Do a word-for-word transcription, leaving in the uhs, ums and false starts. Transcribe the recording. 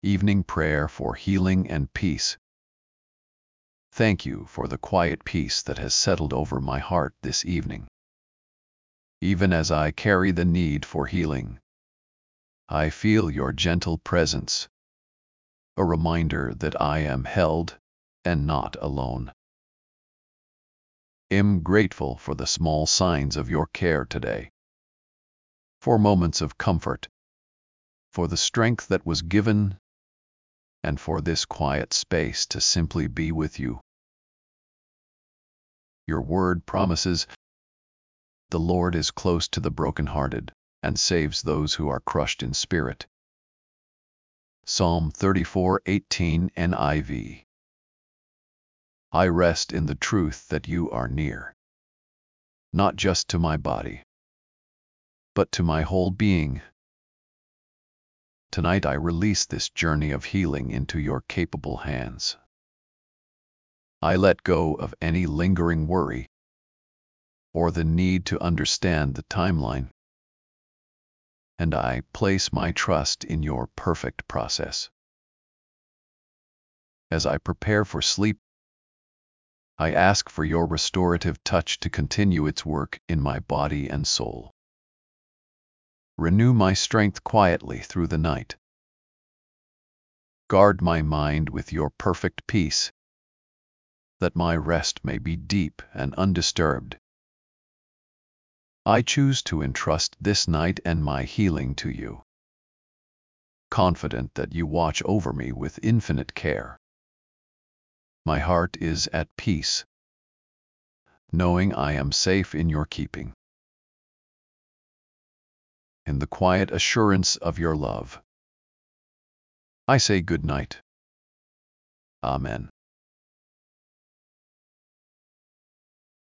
Evening prayer for healing and peace. Thank you for the quiet peace that has settled over my heart this evening. Even as I carry the need for healing, I feel your gentle presence, a reminder that I am held and not alone. I'm grateful for the small signs of your care today, for moments of comfort, for the strength that was given, and for this quiet space to simply be with you. Your word promises, "The Lord is close to the brokenhearted and saves those who are crushed in spirit." Psalm thirty-four eighteen N I V. I rest in the truth that you are near, not just to my body, but to my whole being. Tonight I release this journey of healing into your capable hands. I let go of any lingering worry or the need to understand the timeline, and I place my trust in your perfect process. As I prepare for sleep, I ask for your restorative touch to continue its work in my body and soul. Renew my strength quietly through the night. Guard my mind with your perfect peace, that my rest may be deep and undisturbed. I choose to entrust this night and my healing to you, confident that you watch over me with infinite care. My heart is at peace, knowing I am safe in your keeping. In the quiet assurance of your love, I say good night. Amen.